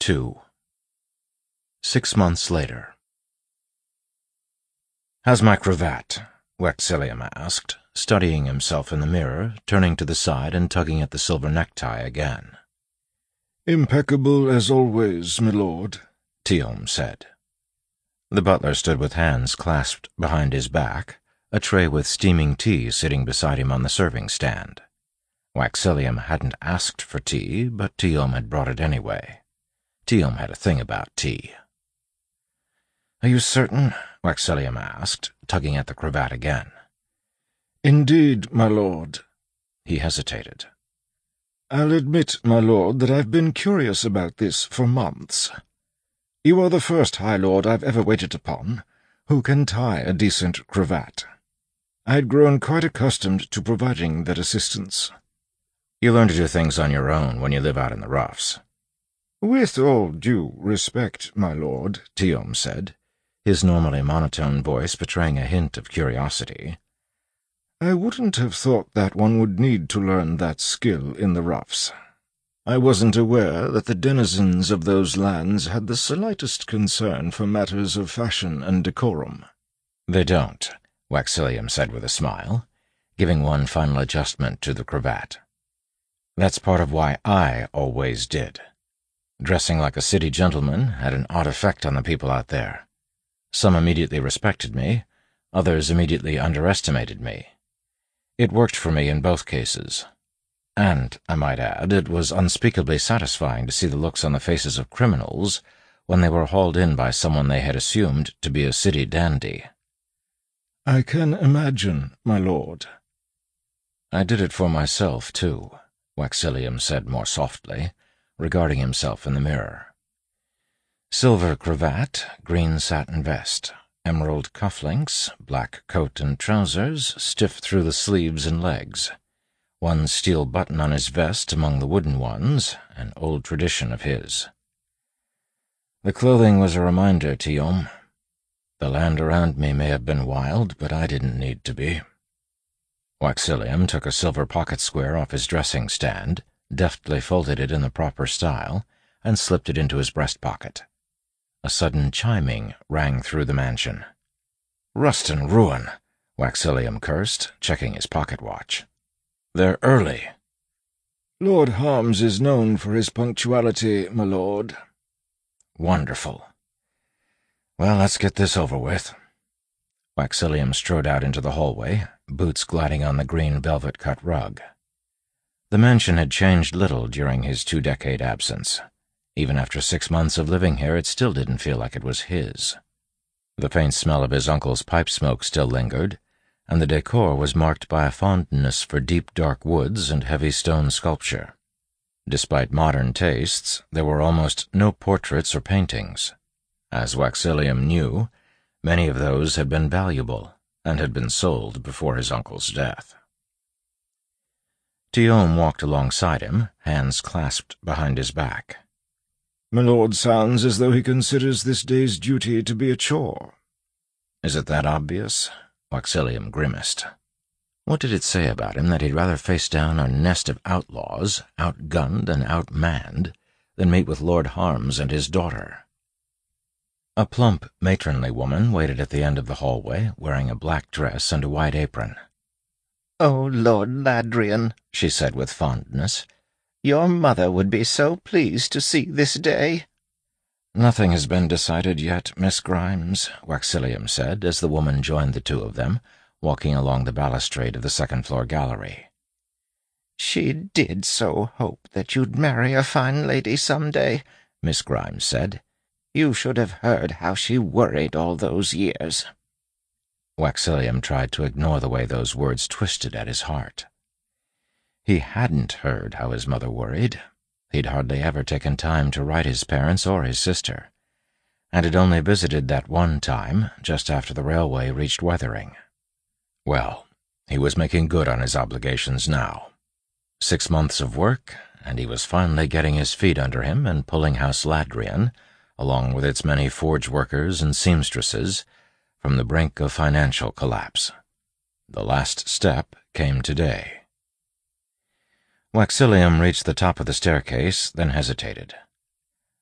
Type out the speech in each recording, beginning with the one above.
2. 6 months later. "How's my cravat?" Waxillium asked, studying himself in the mirror, turning to the side and tugging at the silver necktie again. "Impeccable as always, my lord," Teom said. The butler stood with hands clasped behind his back, a tray with steaming tea sitting beside him on the serving stand. Waxillium hadn't asked for tea, but Teom had brought it anyway. Teom had a thing about tea. "Are you certain?" Waxillium asked, tugging at the cravat again. "Indeed, my lord." He hesitated. "I'll admit, my lord, that I've been curious about this for months. You are the first High Lord I've ever waited upon who can tie a decent cravat. I'd grown quite accustomed to providing that assistance." "You learn to do things on your own when you live out in the roughs." "With all due respect, my lord," Teom said, his normally monotone voice betraying a hint of curiosity, "I wouldn't have thought that one would need to learn that skill in the roughs. I wasn't aware that the denizens of those lands had the slightest concern for matters of fashion and decorum." "They don't," Waxillium said with a smile, giving one final adjustment to the cravat. "That's part of why I always did. Dressing like a city gentleman had an odd effect on the people out there. Some immediately respected me, others immediately underestimated me. It worked for me in both cases. And, I might add, it was unspeakably satisfying to see the looks on the faces of criminals when they were hauled in by someone they had assumed to be a city dandy." "I can imagine, my lord." "I did it for myself, too," Waxillium said more softly, regarding himself in the mirror. Silver cravat, green satin vest, emerald cufflinks, black coat and trousers, stiff through the sleeves and legs. One steel button on his vest among the wooden ones, an old tradition of his. "The clothing was a reminder, Teom. The land around me may have been wild, but I didn't need to be." Waxillium took a silver pocket square off his dressing stand, deftly folded it in the proper style, and slipped it into his breast pocket. A sudden chiming rang through the mansion. "Rust and ruin," Waxillium cursed, checking his pocket watch. "They're early." "Lord Harms is known for his punctuality, my lord." "Wonderful. Well, let's get this over with." Waxillium strode out into the hallway, boots gliding on the green velvet-cut rug. The mansion had changed little during his 2-decade absence. Even after 6 months of living here, it still didn't feel like it was his. The faint smell of his uncle's pipe smoke still lingered, and the decor was marked by a fondness for deep dark woods and heavy stone sculpture. Despite modern tastes, there were almost no portraits or paintings. As Waxillium knew, many of those had been valuable and had been sold before his uncle's death. Teom walked alongside him, hands clasped behind his back. "My lord sounds as though he considers this day's duty to be a chore." "Is it that obvious?" Waxillium grimaced. What did it say about him that he'd rather face down a nest of outlaws, outgunned and outmanned, than meet with Lord Harms and his daughter? A plump, matronly woman waited at the end of the hallway, wearing a black dress and a white apron. "Oh, Lord Ladrian," she said with fondness, "your mother would be so pleased to see this day." "Nothing has been decided yet, Miss Grimes," Waxillium said, as the woman joined the two of them, walking along the balustrade of the second-floor gallery. "She did so hope that you'd marry a fine lady some day," Miss Grimes said. "You should have heard how she worried all those years." Waxillium tried to ignore the way those words twisted at his heart. He hadn't heard how his mother worried. He'd hardly ever taken time to write his parents or his sister, and had only visited that one time, just after the railway reached Weathering. Well, he was making good on his obligations now. 6 months of work, and he was finally getting his feet under him and pulling House Ladrian, along with its many forge workers and seamstresses, from the brink of financial collapse. The last step came today. Waxillium reached the top of the staircase, then hesitated.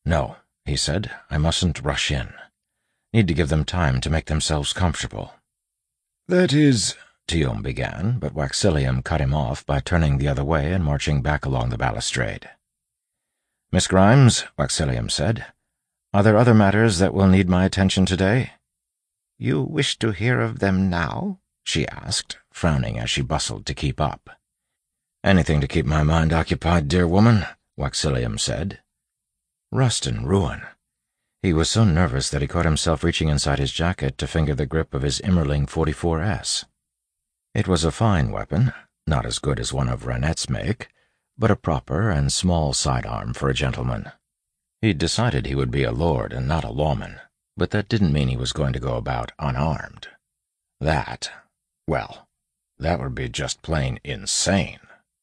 "No," he said. "I mustn't rush in. Need to give them time to make themselves comfortable." "That is—" Guillaume began, but Waxillium cut him off by turning the other way and marching back along the balustrade. "Miss Grimes," Waxillium said, "are there other matters that will need my attention today?" "You wish to hear of them now?" she asked, frowning as she bustled to keep up. "Anything to keep my mind occupied, dear woman," Waxillium said. Rust and ruin. He was so nervous that he caught himself reaching inside his jacket to finger the grip of his Immerling 44S. It was a fine weapon, not as good as one of Ranette's make, but a proper and small sidearm for a gentleman. He'd decided he would be a lord and not a lawman, but that didn't mean he was going to go about unarmed. That would be just plain insane.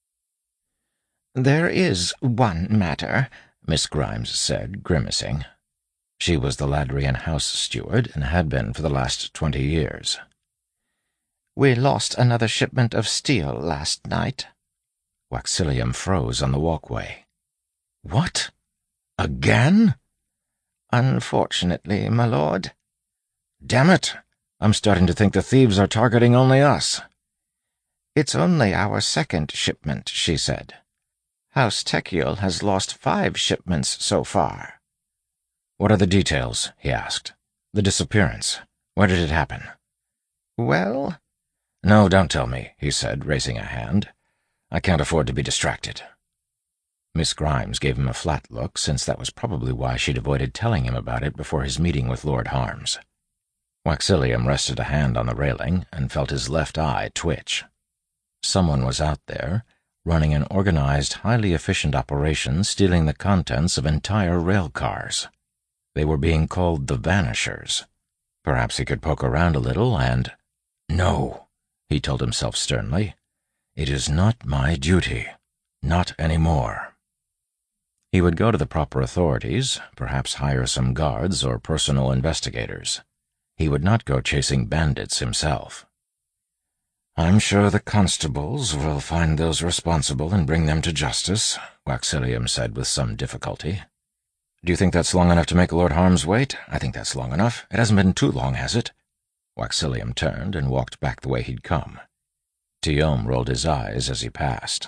"There is one matter," Miss Grimes said, grimacing. She was the Ladrian house steward and had been for the last 20 years. "We lost another shipment of steel last night." Waxillium froze on the walkway. "What? Again?" "Unfortunately, my lord." "Damn it! I'm starting to think the thieves are targeting only us." "It's only our second shipment," she said. "House Tekiel has lost 5 shipments so far." "What are the details?" he asked. "The disappearance. Where did it happen?" "Well—" "No, don't tell me," he said, raising a hand. "I can't afford to be distracted." Miss Grimes gave him a flat look, since that was probably why she'd avoided telling him about it before his meeting with Lord Harms. Waxillium rested a hand on the railing and felt his left eye twitch. Someone was out there, running an organized, highly efficient operation stealing the contents of entire rail cars. They were being called the Vanishers. Perhaps he could poke around a little and— "No," he told himself sternly. "It is not my duty. Not anymore." He would go to the proper authorities, perhaps hire some guards or personal investigators. He would not go chasing bandits himself. "I'm sure the constables will find those responsible and bring them to justice," Waxillium said with some difficulty. "Do you think that's long enough to make Lord Harms wait? I think that's long enough. It hasn't been too long, has it?" Waxillium turned and walked back the way he'd come. Guillaume rolled his eyes as he passed.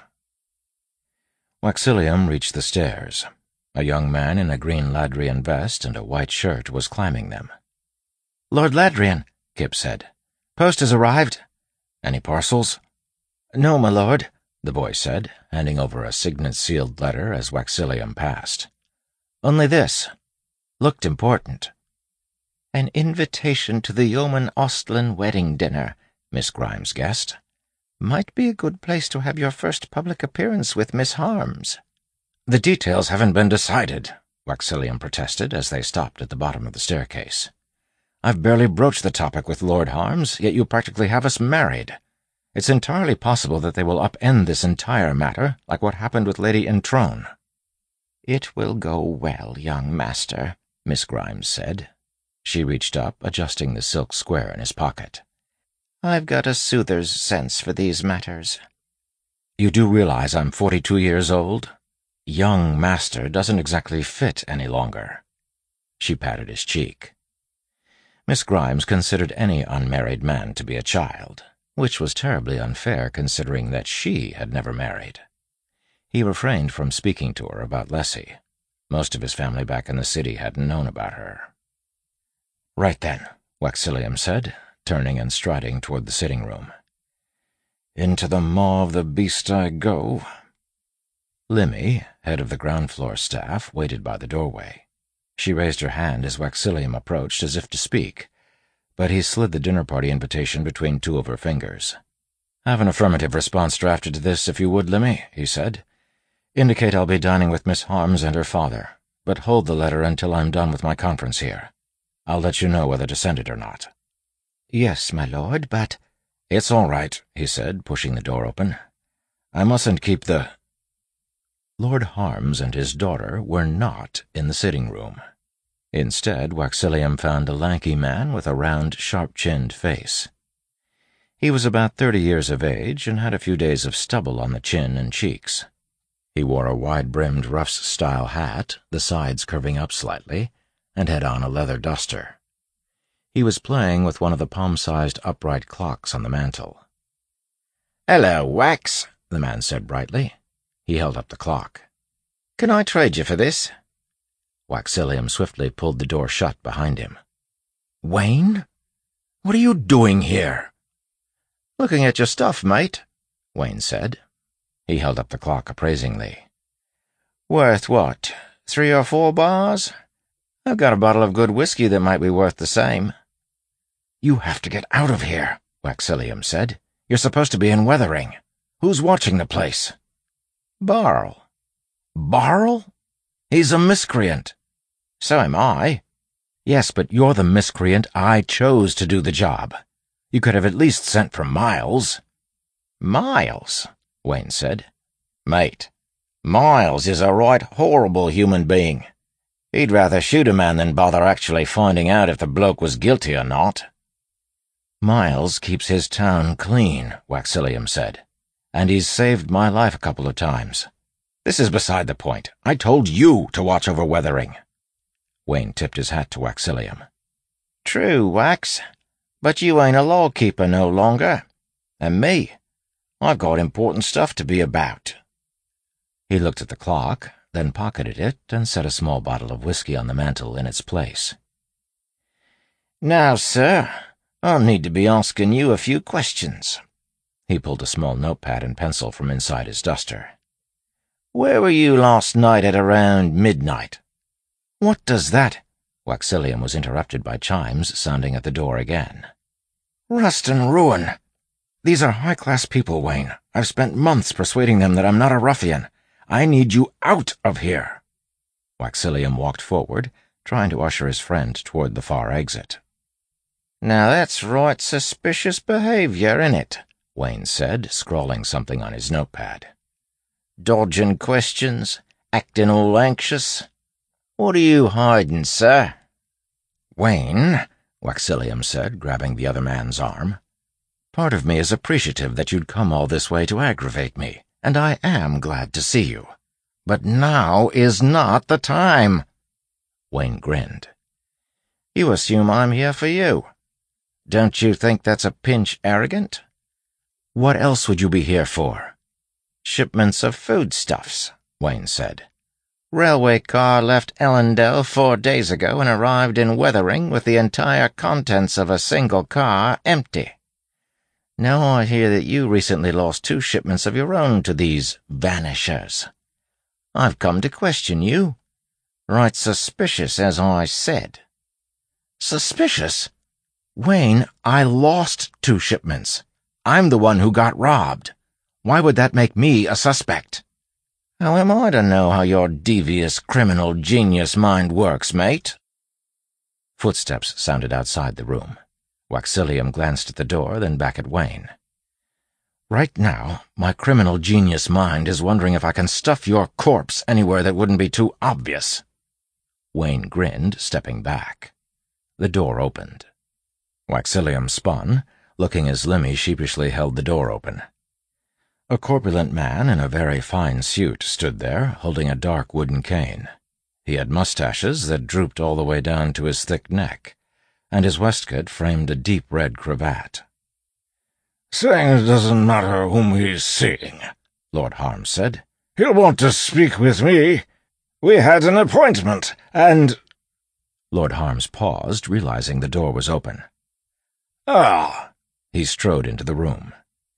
Waxillium reached the stairs. A young man in a green Ladrian vest and a white shirt was climbing them. "Lord Ladrian," Kip said. "Post has arrived." "Any parcels?" "No, my lord," the boy said, handing over a signet-sealed letter as Waxillium passed. "Only this. Looked important. An invitation to the Yeoman Ostlin wedding dinner," Miss Grimes guessed. "Might be a good place to have your first public appearance with Miss Harms." "The details haven't been decided," Waxillium protested as they stopped at the bottom of the staircase. "I've barely broached the topic with Lord Harms, yet you practically have us married. It's entirely possible that they will upend this entire matter, like what happened with Lady Introne." "It will go well, young master," Miss Grimes said. She reached up, adjusting the silk square in his pocket. "I've got a soother's sense for these matters." "You do realize I'm 42 years old? Young master doesn't exactly fit any longer." She patted his cheek. Miss Grimes considered any unmarried man to be a child, which was terribly unfair considering that she had never married. He refrained from speaking to her about Lessie. Most of his family back in the city hadn't known about her. "Right then," Waxillium said, turning and striding toward the sitting room. "Into the maw of the beast I go." Limmy, head of the ground-floor staff, waited by the doorway. She raised her hand as Waxillium approached as if to speak, but he slid the dinner party invitation between 2 of her fingers. "Have an affirmative response drafted to this, if you would, Limmy," he said. "Indicate I'll be dining with Miss Harms and her father, but hold the letter until I'm done with my conference here. I'll let you know whether to send it or not." "Yes, my lord, but—" "It's all right," he said, pushing the door open. "I mustn't keep the—" Lord Harms and his daughter were not in the sitting room. Instead, Waxillium found a lanky man with a round, sharp-chinned face. He was about 30 years of age and had a few days of stubble on the chin and cheeks. He wore a wide-brimmed Ruff's-style hat, the sides curving up slightly, and had on a leather duster. He was playing with one of the palm-sized upright clocks on the mantel. "Hello, Wax," the man said brightly. He held up the clock. "Can I trade you for this?" Waxillium swiftly pulled the door shut behind him. "Wayne? What are you doing here?" "Looking at your stuff, mate," Wayne said. He held up the clock appraisingly. "Worth what, 3 or 4 bars? I've got a bottle of good whiskey that might be worth the same." "You have to get out of here," Waxillium said. "You're supposed to be in weathering. Who's watching the place?" "Barl." "Barl? He's a miscreant." "So am I." "Yes, but you're the miscreant I chose to do the job. You could have at least sent for Miles." "Miles?" Wayne said. "Mate, Miles is a right horrible human being. He'd rather shoot a man than bother actually finding out if the bloke was guilty or not." "Miles keeps his town clean," Waxillium said, "and he's saved my life a couple of times. This is beside the point. I told you to watch over weathering." Wayne tipped his hat to Waxillium. "True, Wax, but you ain't a lawkeeper no longer. And me, I've got important stuff to be about." He looked at the clock, then pocketed it and set a small bottle of whiskey on the mantel in its place. "Now, sir, I'll need to be asking you a few questions." He pulled a small notepad and pencil from inside his duster. "Where were you last night at around midnight?" "What does that—" Waxillium was interrupted by chimes sounding at the door again. "Rust and ruin. These are high-class people, Wayne. I've spent months persuading them that I'm not a ruffian. I need you out of here." Waxillium walked forward, trying to usher his friend toward the far exit. "Now that's right suspicious behavior, innit?" Wayne said, scrawling something on his notepad. "Dodging questions, acting all anxious. What are you hiding, sir?" "Wayne," Waxillium said, grabbing the other man's arm, "part of me is appreciative that you'd come all this way to aggravate me, and I am glad to see you. But now is not the time." Wayne grinned. "You assume I'm here for you. Don't you think that's a pinch arrogant?" "What else would you be here for?" "Shipments of foodstuffs," Wayne said. "Railway car left Ellendale 4 days ago and arrived in Weathering with the entire contents of a single car empty. Now I hear that you recently lost 2 shipments of your own to these vanishers. I've come to question you. Right suspicious, as I said." "Suspicious? Wayne, I lost 2 shipments. I'm the one who got robbed. Why would that make me a suspect?" "How am I to know how your devious criminal genius mind works, mate?" Footsteps sounded outside the room. Waxillium glanced at the door, then back at Wayne. "Right now, my criminal genius mind is wondering if I can stuff your corpse anywhere that wouldn't be too obvious." Wayne grinned, stepping back. The door opened. Waxillium spun, looking as Limmy sheepishly held the door open. A corpulent man in a very fine suit stood there, holding a dark wooden cane. He had mustaches that drooped all the way down to his thick neck, and his waistcoat framed a deep red cravat. "Saying it doesn't matter whom he's seeing," Lord Harms said. "He'll want to speak with me. We had an appointment, and—" Lord Harms paused, realizing the door was open. "Ah!" He strode into the room.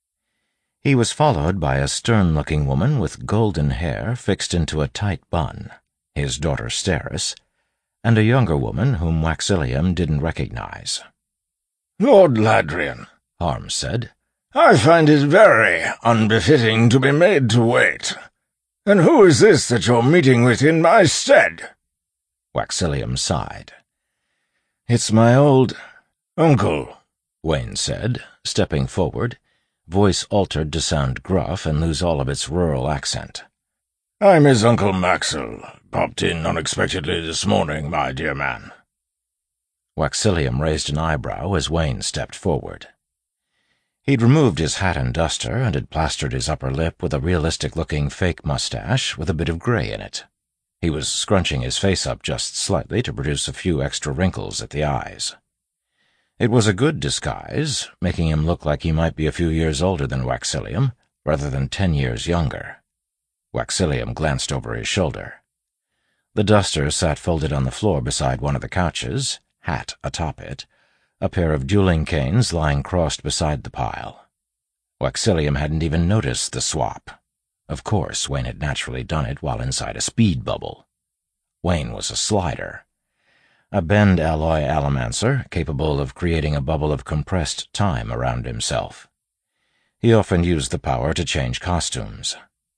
He was followed by a stern-looking woman with golden hair fixed into a tight bun, his daughter Steris, and a younger woman whom Waxillium didn't recognize. "Lord Ladrian," Harms said, "I find it very unbefitting to be made to wait. And who is this that you're meeting with in my stead?" Waxillium sighed. "It's my old uncle," Wayne said, stepping forward, voice altered to sound gruff and lose all of its rural accent. "I'm his Uncle Maxwell. Popped in unexpectedly this morning, my dear man." Waxillium raised an eyebrow as Wayne stepped forward. He'd removed his hat and duster and had plastered his upper lip with a realistic-looking fake mustache with a bit of gray in it. He was scrunching his face up just slightly to produce a few extra wrinkles at the eyes. It was a good disguise, making him look like he might be a few years older than Waxillium, rather than 10 years younger. Waxillium glanced over his shoulder. The duster sat folded on the floor beside one of the couches, hat atop it, a pair of dueling canes lying crossed beside the pile. Waxillium hadn't even noticed the swap. Of course, Wayne had naturally done it while inside a speed bubble. Wayne was a slider, a bend alloy allomancer capable of creating a bubble of compressed time around himself. He often used the power to change costumes.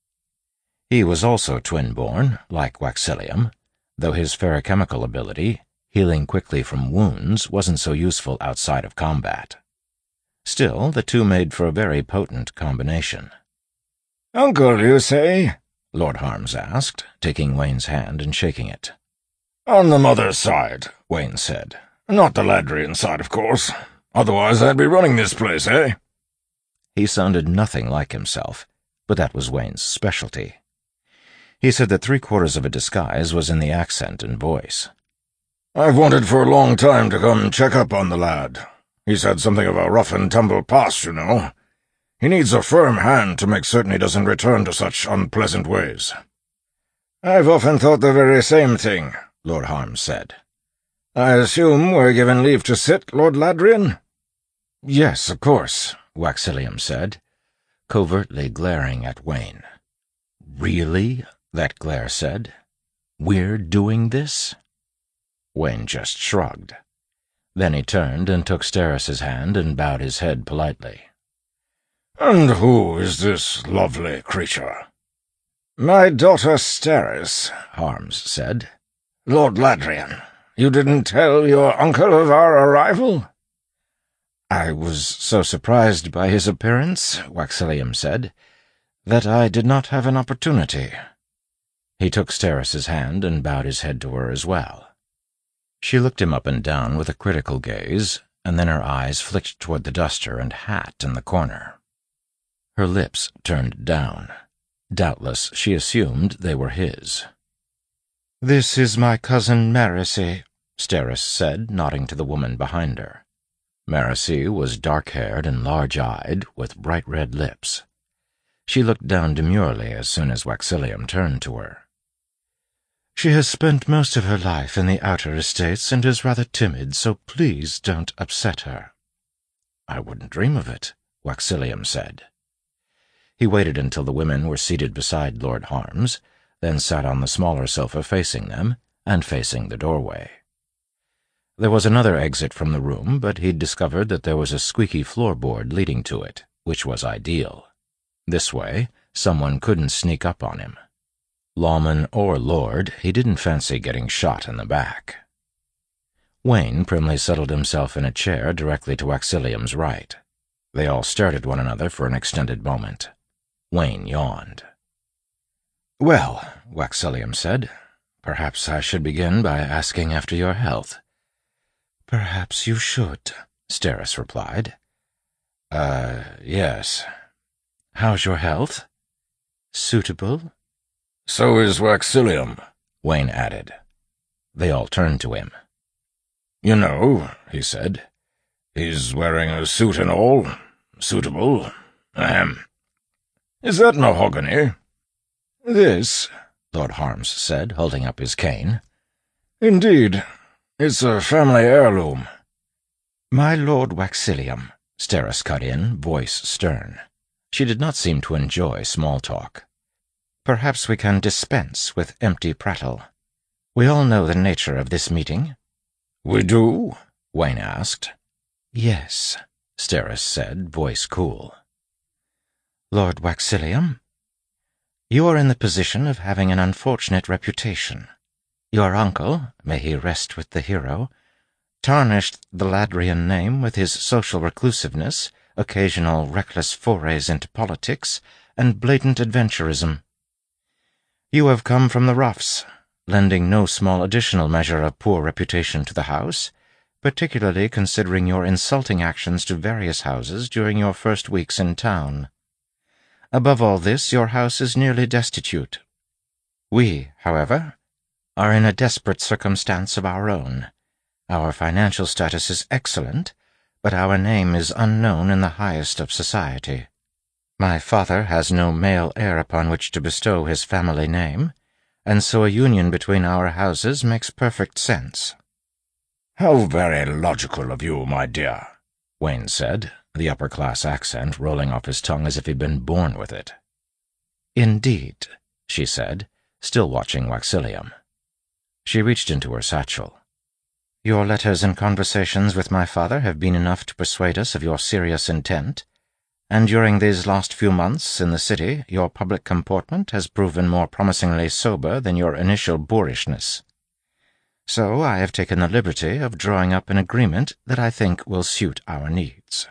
He was also twin-born, like Waxillium, though his ferrochemical ability, healing quickly from wounds, wasn't so useful outside of combat. Still, the two made for a very potent combination. "Uncle, you say?" Lord Harms asked, taking Wayne's hand and shaking it. "On the mother's side," Wayne said. "Not the Ladrian side, of course. Otherwise I'd be running this place, eh?" He sounded nothing like himself, but that was Wayne's specialty. He said that 3/4 of a disguise was in the accent and voice. "I've wanted for a long time to come check up on the lad. He's had something of a rough-and-tumble past, you know. He needs a firm hand to make certain he doesn't return to such unpleasant ways." "I've often thought the very same thing," Lord Harms said. "I assume we're given leave to sit, Lord Ladrian?" "Yes, of course," Waxillium said, covertly glaring at Wayne. "Really?" that glare said. "We're doing this?" Wayne just shrugged. Then he turned and took Steris's hand and bowed his head politely. "And who is this lovely creature?" "My daughter Steris," Harms said. "Lord Ladrian, you didn't tell your uncle of our arrival?" "I was so surprised by his appearance," Waxillium said, "that I did not have an opportunity." He took Steris's hand and bowed his head to her as well. She looked him up and down with a critical gaze, and then her eyes flicked toward the duster and hat in the corner. Her lips turned down. Doubtless she assumed they were his. "This is my cousin Marasi," Steris said, nodding to the woman behind her. Marasi was dark-haired and large-eyed, with bright red lips. She looked down demurely as soon as Waxillium turned to her. "She has spent most of her life in the outer estates and is rather timid, so please don't upset her." "I wouldn't dream of it," Waxillium said. He waited until the women were seated beside Lord Harms, then sat on the smaller sofa facing them and facing the doorway. There was another exit from the room, but he'd discovered that there was a squeaky floorboard leading to it, which was ideal. This way, someone couldn't sneak up on him. Lawman or lord, he didn't fancy getting shot in the back. Wayne primly settled himself in a chair directly to Waxillium's right. They all stared at one another for an extended moment. Wayne yawned. "Well," Waxillium said, "perhaps I should begin by asking after your health." "Perhaps you should," Steris replied. Yes. How's your health?" "Suitable." "So is Waxillium," Wayne added. They all turned to him. "You know," he said, "he's wearing a suit and all. Suitable. Ahem. Is that mahogany?" "This," Lord Harms said, holding up his cane. "Indeed. It's a family heirloom." "My Lord Waxillium," Steris cut in, voice stern. She did not seem to enjoy small talk. "Perhaps we can dispense with empty prattle. We all know the nature of this meeting." "We do?" Wayne asked. "Yes," Steris said, voice cool. "Lord Waxillium, you are in the position of having an unfortunate reputation. Your uncle, may he rest with the hero, tarnished the Ladrian name with his social reclusiveness, occasional reckless forays into politics, and blatant adventurism. You have come from the roughs, lending no small additional measure of poor reputation to the house, particularly considering your insulting actions to various houses during your first weeks in town. Above all this, your house is nearly destitute. We, however, are in a desperate circumstance of our own. Our financial status is excellent, but our name is unknown in the highest of society. My father has no male heir upon which to bestow his family name, and so a union between our houses makes perfect sense." "How very logical of you, my dear," Wayne said, the upper-class accent rolling off his tongue as if he'd been born with it. "Indeed," she said, still watching Waxillium. She reached into her satchel. "Your letters and conversations with my father have been enough to persuade us of your serious intent, and during these last few months in the city your public comportment has proven more promisingly sober than your initial boorishness. So I have taken the liberty of drawing up an agreement that I think will suit our needs."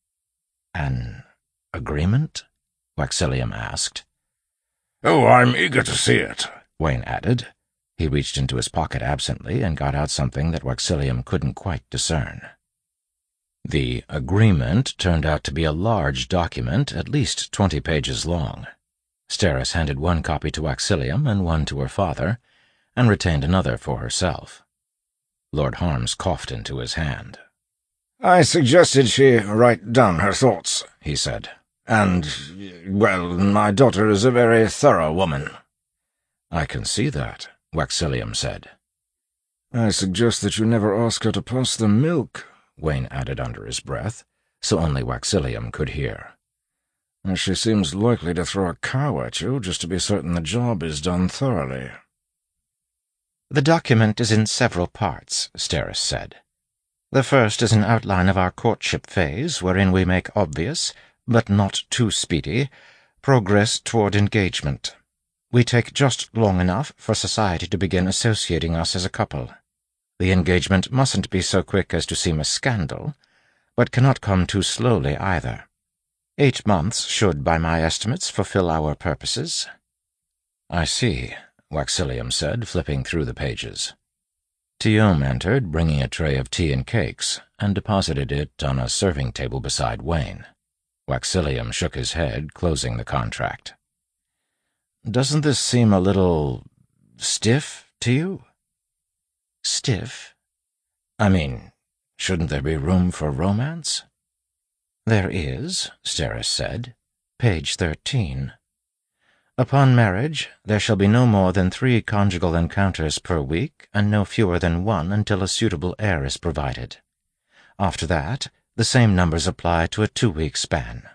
"An agreement?" Waxillium asked. "Oh, I'm eager to see it," Wayne added. He reached into his pocket absently and got out something that Waxillium couldn't quite discern. The agreement turned out to be a large document, at least 20 pages long. Steris handed one copy to Waxillium and one to her father, and retained another for herself. Lord Harms coughed into his hand. "I suggested she write down her thoughts," he said. "And, well, my daughter is a very thorough woman." "I can see that," Waxillium said. "I suggest that you never ask her to pass the milk," Wayne added under his breath, so only Waxillium could hear. "She seems likely to throw a cow at you just to be certain the job is done thoroughly." "The document is in several parts," Steris said. "The first is an outline of our courtship phase, wherein we make obvious, but not too speedy, progress toward engagement. We take just long enough for society to begin associating us as a couple. The engagement mustn't be so quick as to seem a scandal, but cannot come too slowly either. 8 months should, by my estimates, fulfill our purposes." "I see," Waxillium said, flipping through the pages. Tiome entered, bringing a tray of tea and cakes, and deposited it on a serving table beside Wayne. Waxillium shook his head, closing the contract. "Doesn't this seem a little stiff to you?" "Stiff?" "I mean, shouldn't there be room for romance?" "There is," Steris said. Page 13. "Upon marriage, there shall be no more than 3 conjugal encounters per week, and no fewer than 1 until a suitable heir is provided. After that, the same numbers apply to a 2-week span."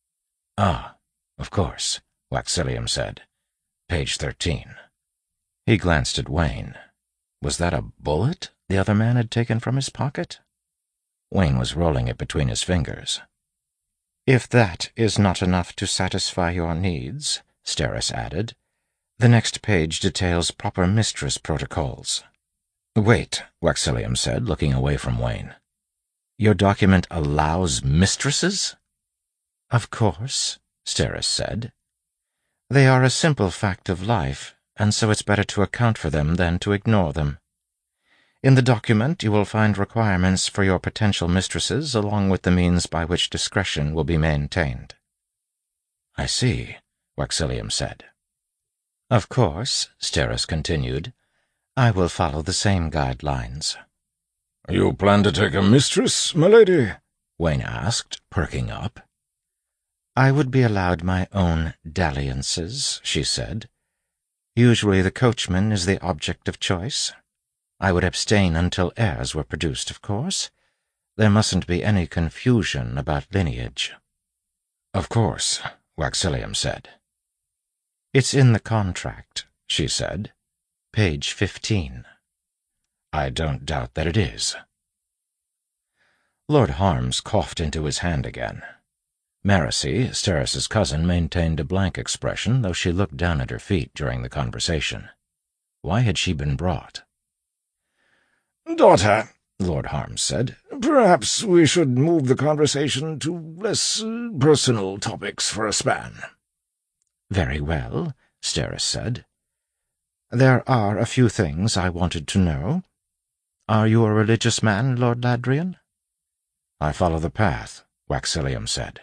"Ah, of course," Waxillium said. Page 13. He glanced at Wayne. Was that a bullet the other man had taken from his pocket? Wayne was rolling it between his fingers. "If that is not enough to satisfy your needs," Steris added, "the next page details proper mistress protocols." "Wait," Waxillium said, looking away from Wayne. "Your document allows mistresses?" "Of course," Steris said. "They are a simple fact of life, and so it's better to account for them than to ignore them. In the document you will find requirements for your potential mistresses along with the means by which discretion will be maintained." "I see," Waxillium said. "Of course," Steris continued, "I will follow the same guidelines." "You plan to take a mistress, my lady?" Wayne asked, perking up. "I would be allowed my own dalliances," she said. "Usually the coachman is the object of choice. I would abstain until heirs were produced, of course. There mustn't be any confusion about lineage." "Of course," Waxillium said. "It's in the contract," she said. Page 15. "I don't doubt that it is." Lord Harms coughed into his hand again. Maracy, Steris's cousin, maintained a blank expression, though she looked down at her feet during the conversation. Why had she been brought? "Daughter," Lord Harms said, "perhaps we should move the conversation to less personal topics for a span." "Very well," Steris said. "There are a few things I wanted to know. Are you a religious man, Lord Ladrian? I follow the path, Waxillium said.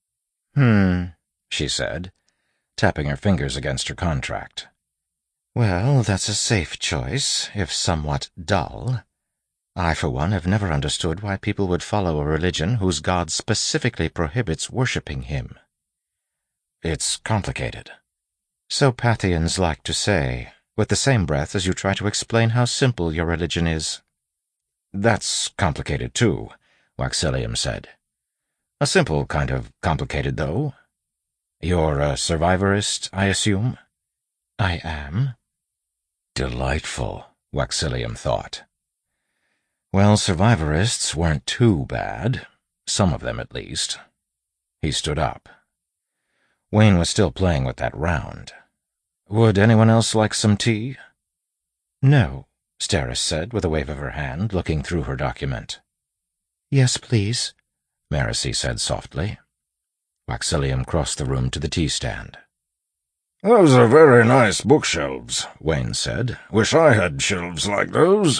She said, tapping her fingers against her contract. Well, that's a safe choice, if somewhat dull. I, for one, have never understood why people would follow a religion whose God specifically prohibits worshipping him. It's complicated. So Pathians like to say, with the same breath as you try to explain how simple your religion is. That's complicated, too, Waxillium said. A simple kind of complicated, though. You're a survivorist, I assume? I am. Delightful, Waxillium thought. Well, survivorists weren't too bad. Some of them, at least. He stood up. Wayne was still playing with that round. Would anyone else like some tea? No, Steris said with a wave of her hand, looking through her document. Yes, please, Marasi said softly. Waxillium crossed the room to the tea stand. Those are very nice bookshelves, Wayne said. Wish I had shelves like those.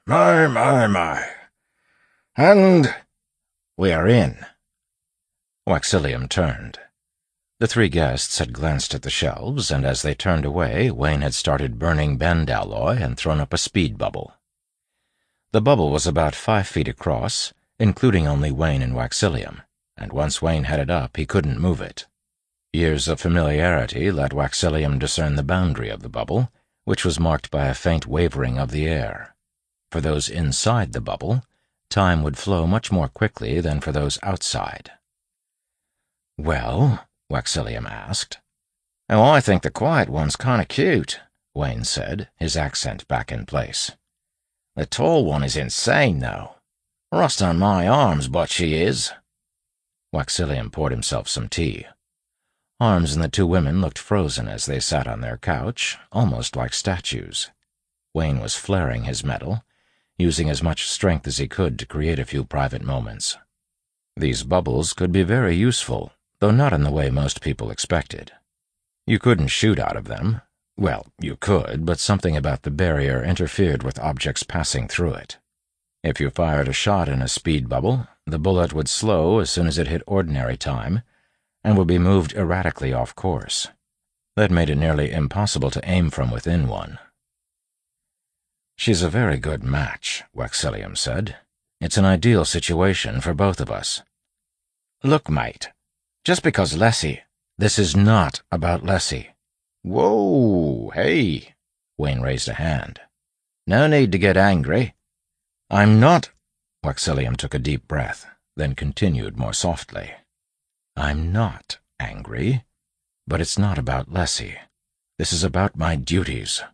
My. And we are in. Waxillium turned. The three guests had glanced at the shelves, and as they turned away, Wayne had started burning bendalloy and thrown up a speed bubble. The bubble was about 5 feet across, including only Wayne and Waxillium, and once Wayne had it up, he couldn't move it. Years of familiarity let Waxillium discern the boundary of the bubble, which was marked by a faint wavering of the air. For those inside the bubble, time would flow much more quickly than for those outside. Well, Waxillium asked. Oh, I think the quiet one's kind of cute, Wayne said, his accent back in place. The tall one is insane, though. Rust on my arms, but she is. Waxillium poured himself some tea. Arms and the two women looked frozen as they sat on their couch, almost like statues. Wayne was flaring his metal, using as much strength as he could to create a few private moments. These bubbles could be very useful, though not in the way most people expected. You couldn't shoot out of them. Well, you could, but something about the barrier interfered with objects passing through it. If you fired a shot in a speed bubble, the bullet would slow as soon as it hit ordinary time, and would be moved erratically off course. That made it nearly impossible to aim from within one. She's a very good match, Waxillium said. It's an ideal situation for both of us. Look, mate, just because Lessie— This is not about Lessie. Whoa, hey, Wayne raised a hand. No need to get angry. I'm not— Waxillium took a deep breath, then continued more softly. I'm not angry, but it's not about Lessie. This is about my duties.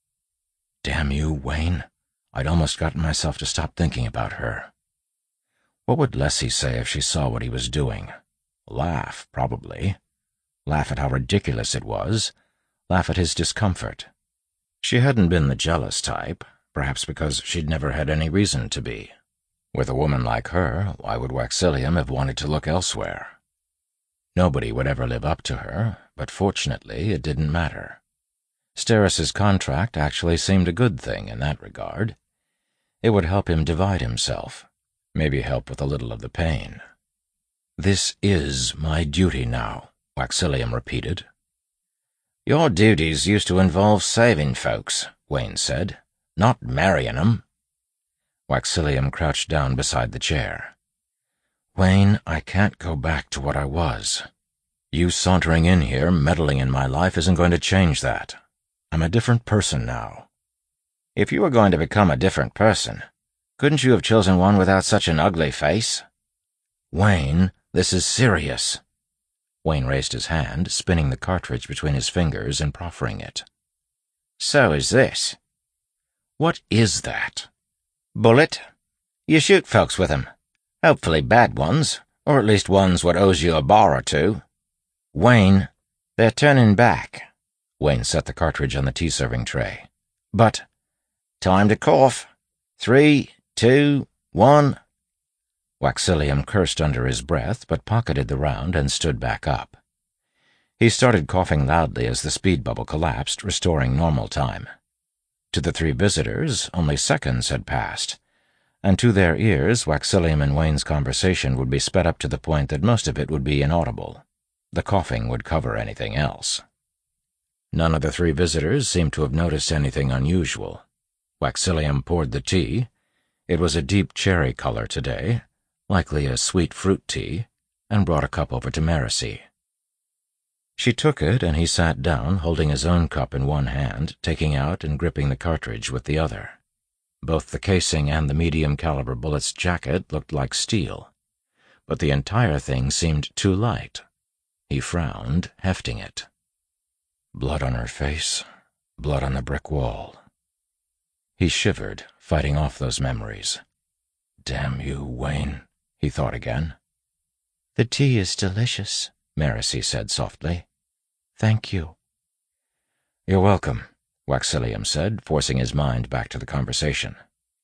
Damn you, Wayne. I'd almost gotten myself to stop thinking about her. What would Lessie say if she saw what he was doing? Laugh, probably. Laugh at how ridiculous it was. Laugh at his discomfort. She hadn't been the jealous type, perhaps because she'd never had any reason to be. With a woman like her, why would Waxillium have wanted to look elsewhere? Nobody would ever live up to her, but fortunately it didn't matter. Steris's contract actually seemed a good thing in that regard. It would help him divide himself, maybe help with a little of the pain. This is my duty now, Waxillium repeated. Your duties used to involve saving folks, Wayne said, not marrying 'em. Waxillium crouched down beside the chair. Wayne, I can't go back to what I was. You sauntering in here, meddling in my life, isn't going to change that. I'm a different person now. If you were going to become a different person, couldn't you have chosen one without such an ugly face? Wayne, this is serious. Wayne raised his hand, spinning the cartridge between his fingers and proffering it. So is this. What is that? Bullet. You shoot folks with 'em. Hopefully bad ones, or at least ones what owes you a bar or two. Wayne, they're turning back. Wayne set the cartridge on the tea-serving tray. But— Time to cough. 3, 2, 1. Waxillium cursed under his breath, but pocketed the round and stood back up. He started coughing loudly as the speed bubble collapsed, restoring normal time. To the three visitors, only seconds had passed, and to their ears Waxillium and Wayne's conversation would be sped up to the point that most of it would be inaudible. The coughing would cover anything else. None of the three visitors seemed to have noticed anything unusual. Waxillium poured the tea. It was a deep cherry color today, likely a sweet fruit tea, and brought a cup over to Marcy. She took it, and he sat down, holding his own cup in one hand, taking out and gripping the cartridge with the other. Both the casing and the medium-caliber bullet's jacket looked like steel, but the entire thing seemed too light. He frowned, hefting it. Blood on her face, blood on the brick wall. He shivered, fighting off those memories. Damn you, Wayne, he thought again. The tea is delicious, Marcy said softly. Thank you. You're welcome, Waxillium said, forcing his mind back to the conversation.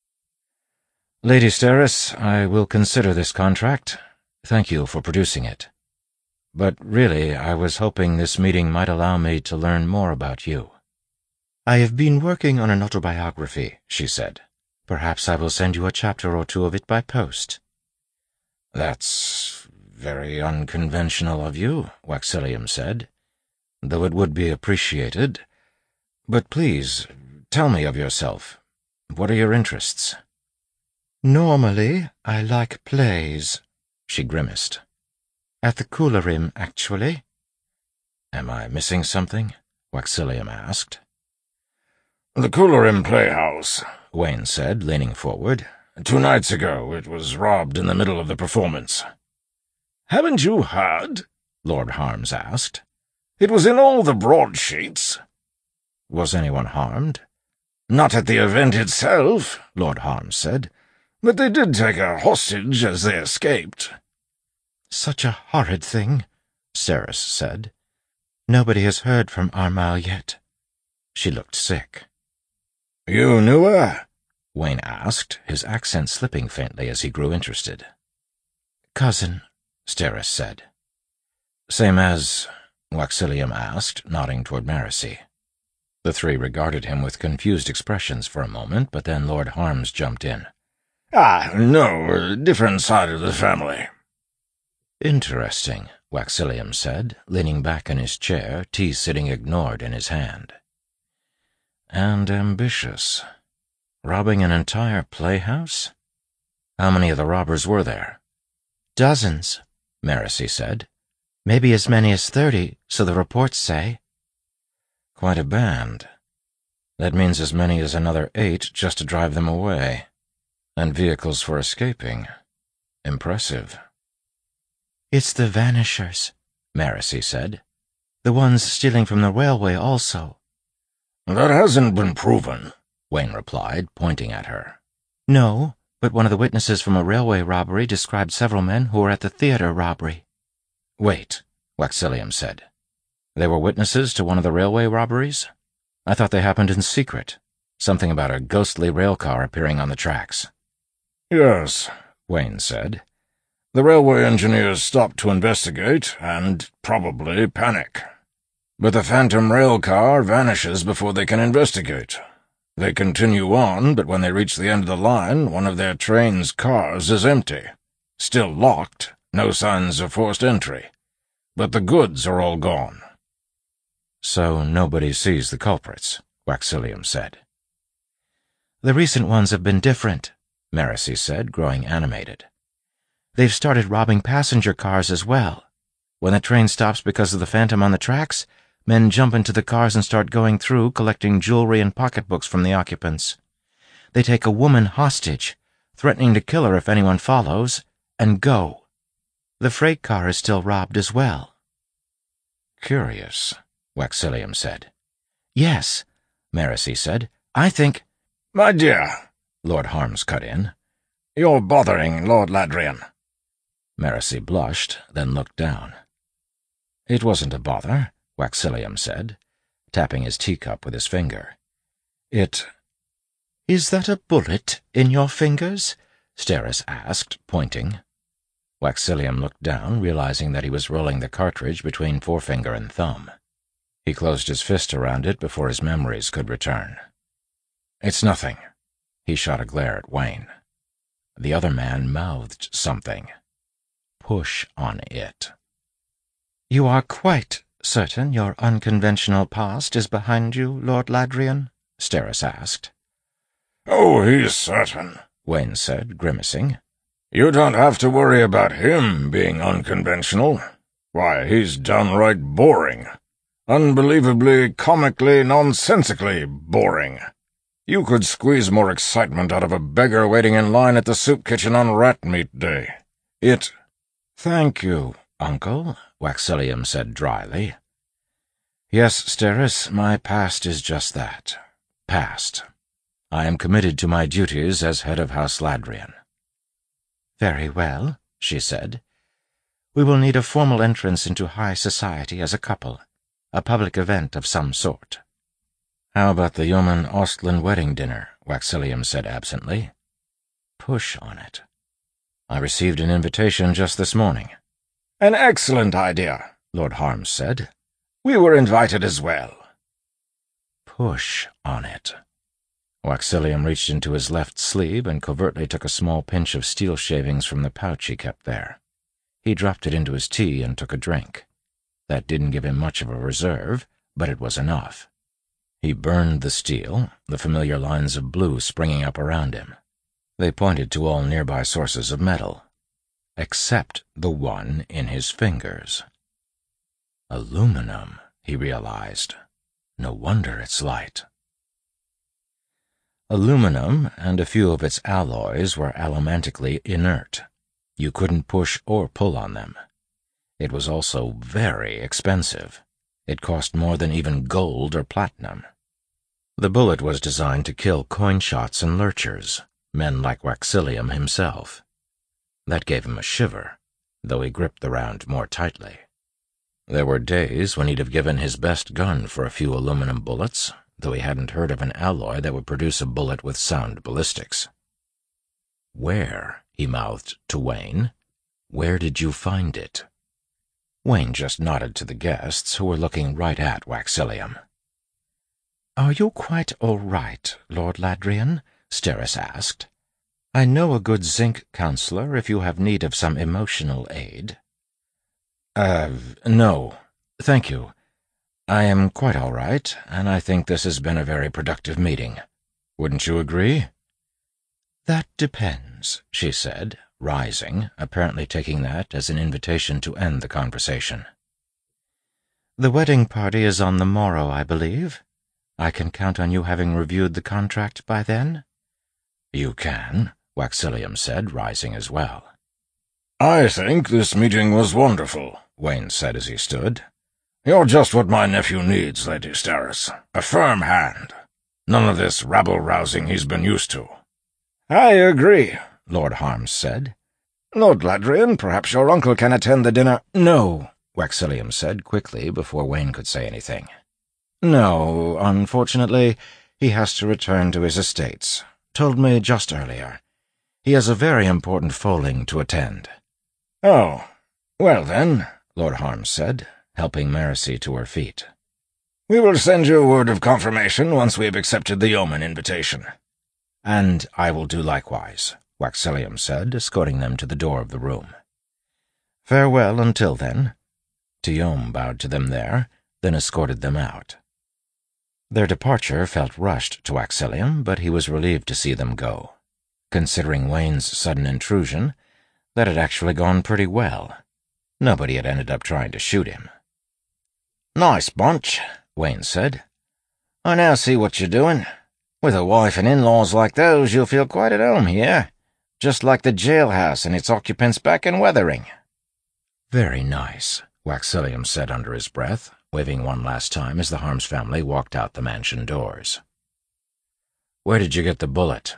Lady Steris, I will consider this contract. Thank you for producing it. But really, I was hoping this meeting might allow me to learn more about you. I have been working on an autobiography, she said. Perhaps I will send you a chapter or two of it by post. That's very unconventional of you, Waxillium said, though it would be appreciated. But please, tell me of yourself. What are your interests? Normally, I like plays, she grimaced. At the Coularim, actually. Am I missing something? Waxillium asked. The Coularim Playhouse, Wayne said, leaning forward. 2 nights ago it was robbed in the middle of the performance. Haven't you heard? Lord Harms asked. It was in all the broadsheets. Was anyone harmed? Not at the event itself, Lord Harms said, but they did take a hostage as they escaped. Such a horrid thing, Steris said. Nobody has heard from Armagh yet. She looked sick. You knew her? Wayne asked, his accent slipping faintly as he grew interested. Cousin, Steris said. Same as, Waxillium asked, nodding toward Marcy. The three regarded him with confused expressions for a moment, but then Lord Harms jumped in. No, different side of the family. Interesting, Waxillium said, leaning back in his chair, tea sitting ignored in his hand. And ambitious. Robbing an entire playhouse? How many of the robbers were there? Dozens, Marcy said. Maybe as many as 30, so the reports say. Quite a band. That means as many as another 8 just to drive them away. And vehicles for escaping. Impressive. It's the vanishers, Marcy said. The ones stealing from the railway also. That hasn't been proven, Wayne replied, pointing at her. No, but one of the witnesses from a railway robbery described several men who were at the theater robbery. Wait, Waxillium said. They were witnesses to one of the railway robberies? I thought they happened in secret. Something about a ghostly railcar appearing on the tracks. Yes, Wayne said. The railway engineers stopped to investigate and probably panic. But the phantom railcar vanishes before they can investigate. They continue on, but when they reach the end of the line, one of their train's cars is empty. Still locked, no signs of forced entry. But the goods are all gone. So nobody sees the culprits, Waxillium said. The recent ones have been different, Marcy said, growing animated. They've started robbing passenger cars as well. When the train stops because of the phantom on the tracks, men jump into the cars and start going through, collecting jewelry and pocketbooks from the occupants. They take a woman hostage, threatening to kill her if anyone follows, and go. The freight car is still robbed as well. Curious, Waxillium said. Yes, Marcy said. I think— My dear, Lord Harms cut in. You're bothering Lord Ladrian. Marcy blushed, then looked down. It wasn't a bother, Waxillium said, tapping his teacup with his finger. It— Is that a bullet in your fingers? Steris asked, pointing. Waxillium looked down, realizing that he was rolling the cartridge between forefinger and thumb. He closed his fist around it before his memories could return. It's nothing. He shot a glare at Wayne. The other man mouthed something. "Push on it." "You are quite certain your unconventional past is behind you, Lord Ladrian?" Steris asked. "Oh, he's certain," Wayne said, grimacing. "You don't have to worry about him being unconventional. Why, he's downright boring. Unbelievably, comically, nonsensically boring. You could squeeze more excitement out of a beggar waiting in line at the soup kitchen on rat meat day. "Thank you, Uncle," Waxillium said dryly. "Yes, Steris, my past is just that. Past. I am committed to my duties as head of House Ladrian." "Very well," she said. "We will need a formal entrance into high society as a couple, a public event of some sort." "How about the Yeoman Ostland wedding dinner?" Waxillium said absently. "Push on it. I received an invitation just this morning." "An excellent idea," Lord Harms said. "We were invited as well." "Push on it." Waxillium reached into his left sleeve and covertly took a small pinch of steel shavings from the pouch he kept there. He dropped it into his tea and took a drink. That didn't give him much of a reserve, but it was enough. He burned the steel, the familiar lines of blue springing up around him. They pointed to all nearby sources of metal, except the one in his fingers. Aluminum, he realized. No wonder it's light. Aluminum and a few of its alloys were allomantically inert. You couldn't push or pull on them. It was also very expensive. It cost more than even gold or platinum. The bullet was designed to kill coinshots and lurchers, men like Waxillium himself. That gave him a shiver, though he gripped the round more tightly. There were days when he'd have given his best gun for a few aluminum bullets, though he hadn't heard of an alloy that would produce a bullet with sound ballistics. "Where?" he mouthed to Wayne. "Where did you find it?" Wayne just nodded to the guests, who were looking right at Waxillium. "Are you quite all right, Lord Ladrian?" Steris asked. "I know a good zinc counselor if you have need of some emotional aid." No, thank you. I am quite all right, and I think this has been a very productive meeting. Wouldn't you agree?" "That depends," she said, rising, apparently taking that as an invitation to end the conversation. "The wedding party is on the morrow, I believe. I can count on you having reviewed the contract by then?" "You can," Waxillium said, rising as well. "I think this meeting was wonderful," Wayne said as he stood. "You're just what my nephew needs, Lady Steris. A firm hand. None of this rabble-rousing he's been used to." "I agree," Lord Harms said. "Lord Ladrian, perhaps your uncle can attend the dinner—" "No," Waxillium said quickly before Wayne could say anything. "No, unfortunately, he has to return to his estates. Told me just earlier. He has a very important foaling to attend." "Oh, well then," Lord Harms said, helping Marcy to her feet. "We will send you word of confirmation once we have accepted the yeoman invitation." "And I will do likewise," Waxillium said, escorting them to the door of the room. "Farewell until then." Tiyome bowed to them there, then escorted them out. Their departure felt rushed to Waxillium, but he was relieved to see them go. Considering Wayne's sudden intrusion, that had actually gone pretty well. Nobody had ended up trying to shoot him. "Nice bunch," Wayne said. "I now see what you're doing. With a wife and in-laws like those, you'll feel quite at home here, just like the jailhouse and its occupants back in Weathering." "Very nice," Waxillium said under his breath, waving one last time as the Harms family walked out the mansion doors. "Where did you get the bullet?"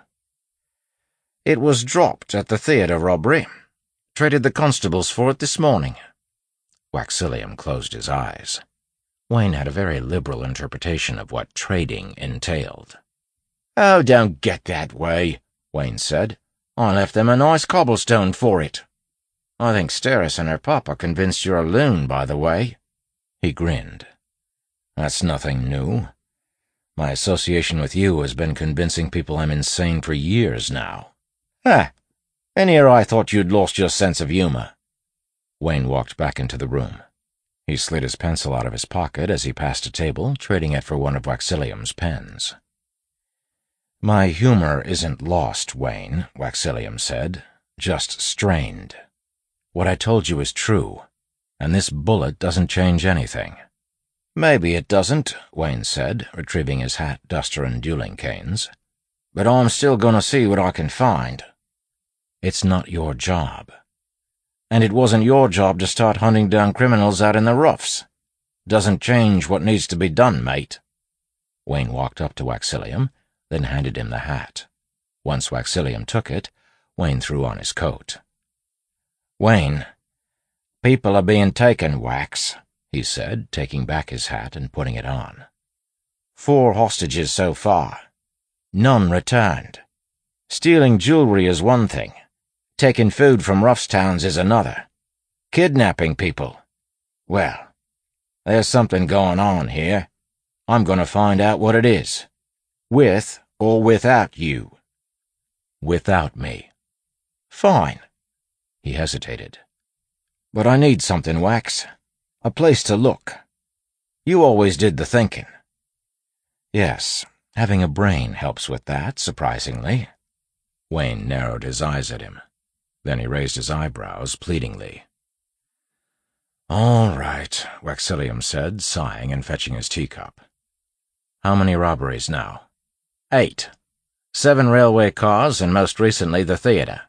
"It was dropped at the theatre robbery. Traded the constables for it this morning." Waxillium closed his eyes. Wayne had a very liberal interpretation of what trading entailed. "Oh, don't get that way," Wayne said. "I left them a nice cobblestone for it. I think Steris and her pop are convinced you're a loon, by the way." He grinned. "That's nothing new. My association with you has been convincing people I'm insane for years now." "Huh. In here I thought you'd lost your sense of humor." Wayne walked back into the room. He slid his pencil out of his pocket as he passed a table, trading it for one of Waxilium's pens. "My humor isn't lost, Wayne," Waxilium said, "just strained. What I told you is true, and this bullet doesn't change anything." "Maybe it doesn't," Wayne said, retrieving his hat, duster, and dueling canes. "But I'm still gonna see what I can find." "It's not your job." "And it wasn't your job to start hunting down criminals out in the roughs. Doesn't change what needs to be done, mate." Wayne walked up to Waxilium, then handed him the hat. Once Waxilium took it, Wayne threw on his coat. "Wayne, people are being taken, Wax," he said, taking back his hat and putting it on. "4 hostages so far. None returned. Stealing jewelry is one thing. Taking food from roughs towns is another. Kidnapping people. Well, there's something going on here. I'm gonna find out what it is. With or without you." "Without me." "Fine." He hesitated. "But I need something, Wax. A place to look. You always did the thinking." "Yes, having a brain helps with that, surprisingly." Wayne narrowed his eyes at him. Then he raised his eyebrows pleadingly. "All right," Waxilium said, sighing and fetching his teacup. "How many robberies now?" 8. 7 railway cars, and most recently the theater.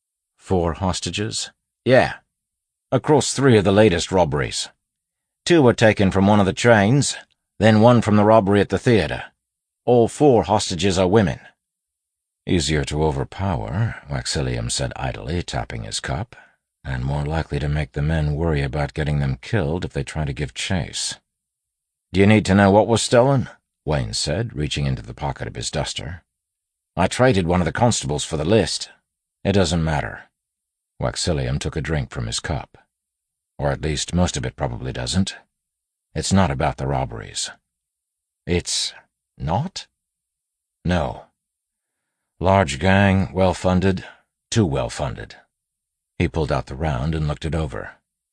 4 hostages? Yeah. Across 3 of the latest robberies. 2 were taken from one of the trains, then 1 from the robbery at the theater. All 4 hostages are women." "Easier to overpower," Waxilium said idly, tapping his cup, "and more likely to make the men worry about getting them killed if they try to give chase." "Do you need to know what was stolen?" Wayne said, reaching into the pocket of his duster. "I traded one of the constables for the list." "It doesn't matter." Waxilium took a drink from his cup. "Or at least most of it probably doesn't. It's not about the robberies." "It's not?" "No. Large gang, well-funded, too well-funded." He pulled out the round and looked it over.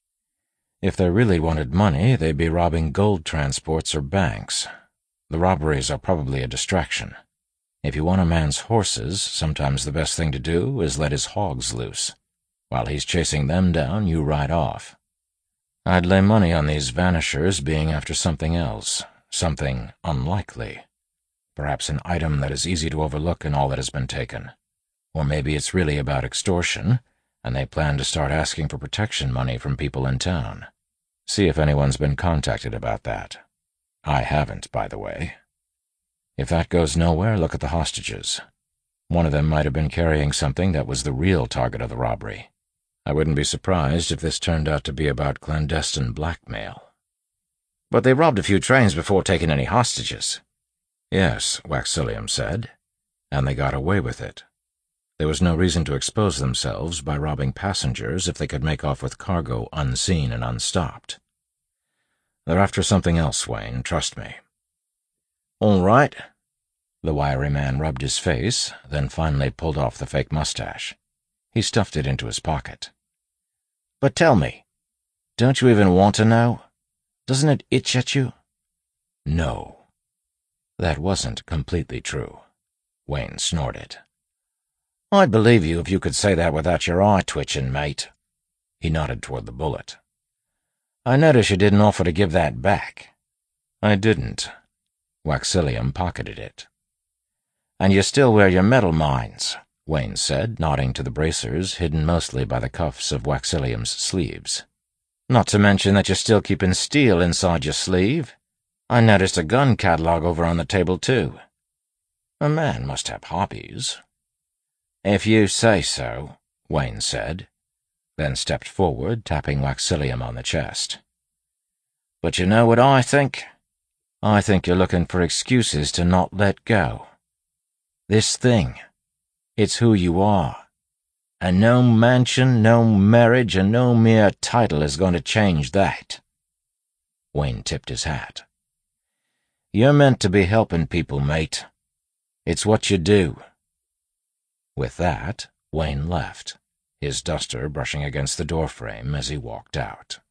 "If they really wanted money, they'd be robbing gold transports or banks. The robberies are probably a distraction. If you want a man's horses, sometimes the best thing to do is let his hogs loose. While he's chasing them down, you ride off. I'd lay money on these vanishers being after something else, something unlikely. Perhaps an item that is easy to overlook in all that has been taken. Or maybe it's really about extortion, and they plan to start asking for protection money from people in town. See if anyone's been contacted about that. I haven't, by the way. If that goes nowhere, look at the hostages. One of them might have been carrying something that was the real target of the robbery. I wouldn't be surprised if this turned out to be about clandestine blackmail." "But they robbed a few trains before taking any hostages." "Yes," Waxilium said, "and they got away with it. There was no reason to expose themselves by robbing passengers if they could make off with cargo unseen and unstopped. They're after something else, Wayne, trust me." "All right." The wiry man rubbed his face, then finally pulled off the fake mustache. He stuffed it into his pocket. "But tell me, don't you even want to know? Doesn't it itch at you?" "No." That wasn't completely true. Wayne snorted. "I'd believe you if you could say that without your eye twitching, mate." He nodded toward the bullet. "I notice you didn't offer to give that back." "I didn't." Waxilium pocketed it. "And you still wear your metal mines," Wayne said, nodding to the bracers hidden mostly by the cuffs of Waxilium's sleeves. "Not to mention that you're still keeping steel inside your sleeve. I noticed a gun catalog over on the table, too. A man must have hobbies." "If you say so," Wayne said, then stepped forward, tapping Waxilium on the chest. "But you know what I think? I think you're looking for excuses to not let go. This thing, it's who you are. And no mansion, no marriage, and no mere title is going to change that." Wayne tipped his hat. "You're meant to be helping people, mate. It's what you do." With that, Wayne left, his duster brushing against the doorframe as he walked out.